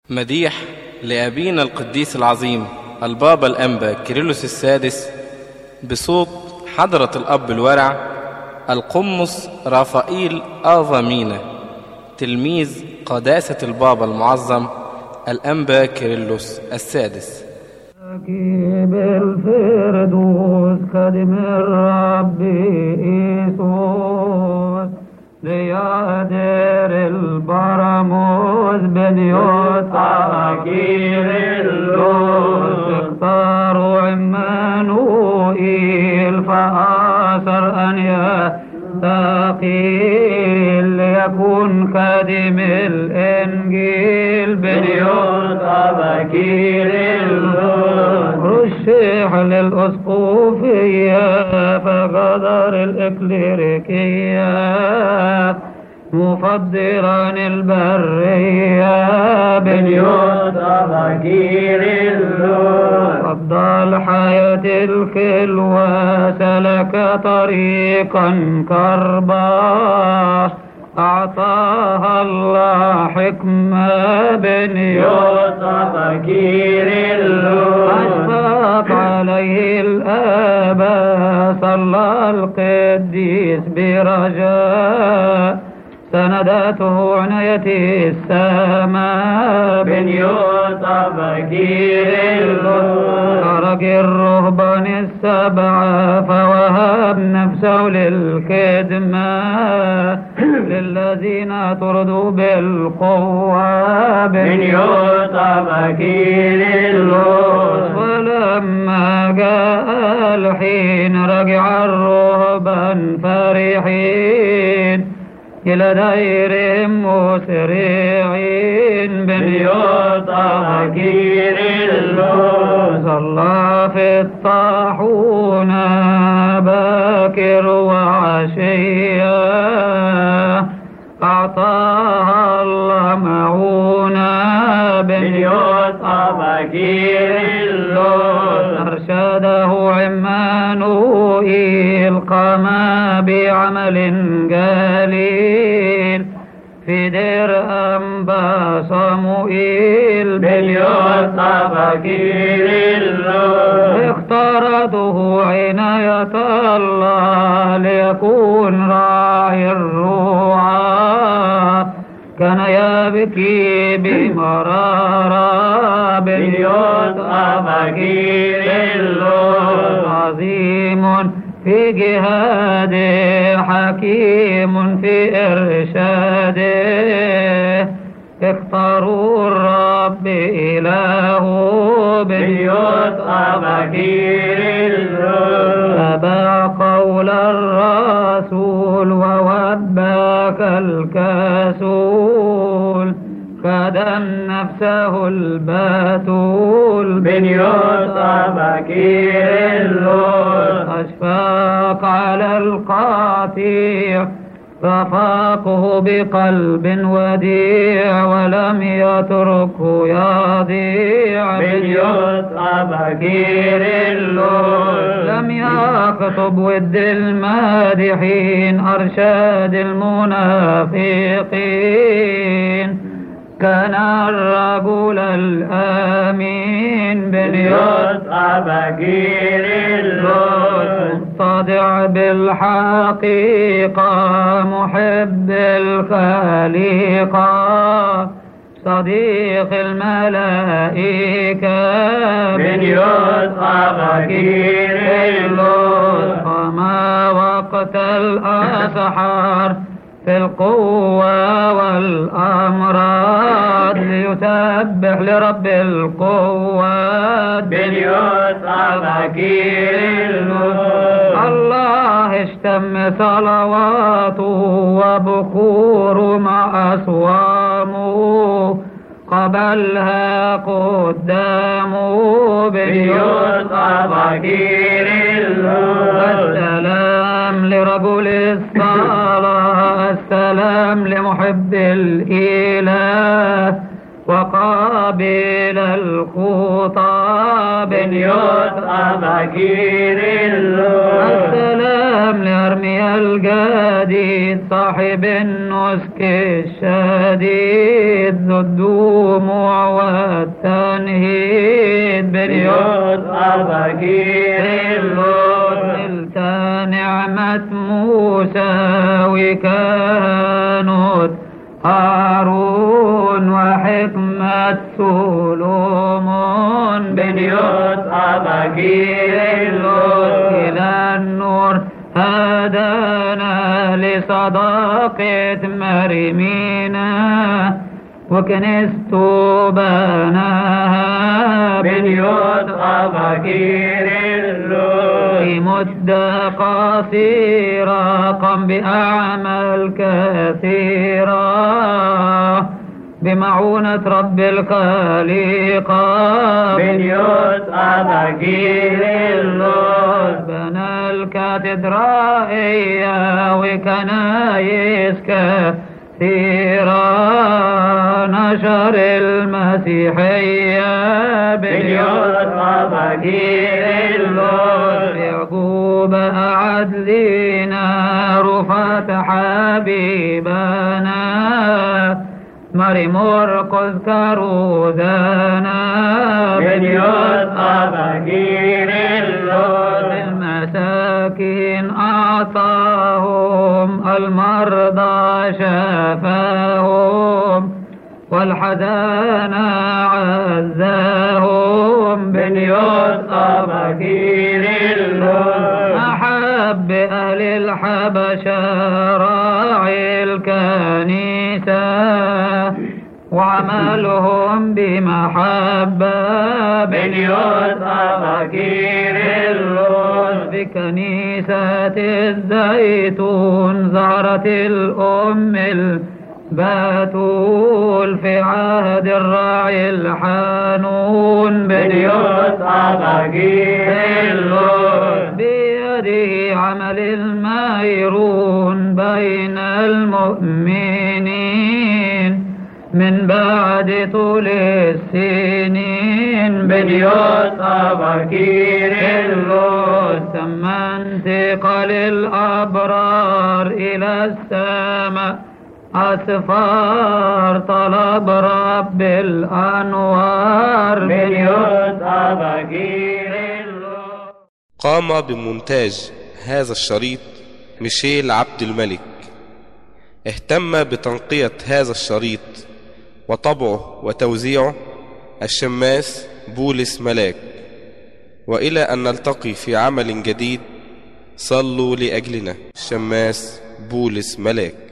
مديح لأبينا القديس العظيم البابا الأنبا كيرلس السادس بصوت حضرة الأب الورع القمص رافائيل آفا مينا تلميذ قداسة البابا المعظم الأنبا كيرلس السادس. بالفردوس خادم الرب إيسوس ليادر البراموس بنيوت كيرلس اختاروا عمانوئيل فآثر أن يستقيل ليكون خادم الإنجيل بنيوت كيرلس رشح للأسقوفية فغدر الإكليريكية مفضلا البرية بنيوت كيرلس فضل حياة الخلوة سلك طريقا كربا أعطاها الله حكمة بنيوت كيرلس أشفق عليه الآباء صلى القديس برجاء سندته عناية السماء بنيوت كيرلس خرج الرهبان السبعة فوهب نفسه للخدمة للذين طردوا بالقوة بنيوت كيرلس ولما جاء الحين رجع الرهبان فرحين إلى ديرهم مسرعين بنيوت كيرلس صلى في الطاحونة باكر وعشية أعطاها الله معونة بنيوت كيرلس أرشده عمانوئيل قام بعمل قليل في دير أنبا صموئيل بنيوت كيرلس اختارته عناية الله ليكون راعي الرعاة كان يبكي بمرارة بنيوت كيرلس عظيم في جهاده حكيم في إرشاده اختاروا الرب إله بنيوت كيرلس تبع قول الرسول ووباك الكسول خدم نفسه البتول بنيوت كيرلس أشفاق على القاطيع رفاقه بقلب وديع ولم يتركه يضيع بنيوت كيرلس لم يخطب ود المادحين أرشاد المنافقين كان الرجل الأمين بنيوت كيرلس متضع بالحقيقة محب الخليقة صديق الملائكة بنيوت كيرلس وما وقت الأسحار في القوة والأمراض ليسبح لرب القوات بنيوت كيرلس الله اشتم صلواته وبخور مع أصوامه قبلها قدامه بنيوت كيرلس السلام لرجل الصلاة السلام لمحب الإله وقابل الخطاب بنيوت أباكير اللوت. السلام لأرميا الجديد صاحب النسك الشديد ذو الدموع والتنهيد. بنيوت أباكير اللوت. نلت نعمة موسى وكانت هارون وحكمة سولومون. بنيوت أباكير اللوت. إلى النور هدانا لصداقة مريمينا وكنيسته بناها. بنيوت أباكير اللوت. في مدة قصيرة قام بأعمال كثيرة بمعونة رب الخليقة. بنيوت أباكير اللوت. بنى الكاتدرائية وكنايس كثيرة نشر المسيحية. بنيوت أباكير اللوت. يعقوب أعد لنا رفعة حبيبنا ماري مرقس كروذانا. بنيوت أباكير اللوت. المساكين أعطاهم المرضى شفاهم والحزانى عزاهم. بنيوت أباكير اللوت. أحب أهل الحبشة راعي الكنيسة وعملهم بمحبة. بنيوت أباكير اللوت. بكنيسة الزيتون زهرة الأم البتول في عهد الراعي الحنون. بنيوت أباكير اللوت. بيده عمل الميرون بين المؤمنين من بعد طول السنين. بنيوت أباكير اللوت. ثم انتقل الأبرار إلى السماء أسفار طلب رب الأنوار. بنيوت أباكير اللوت. قام بمونتاج هذا الشريط ميشيل عبد الملك. اهتم بتنقية هذا الشريط وطبعه وتوزيعه الشماس بولس ملاك. وإلى أن نلتقي في عمل جديد صلوا لأجلنا. الشماس بولس ملاك.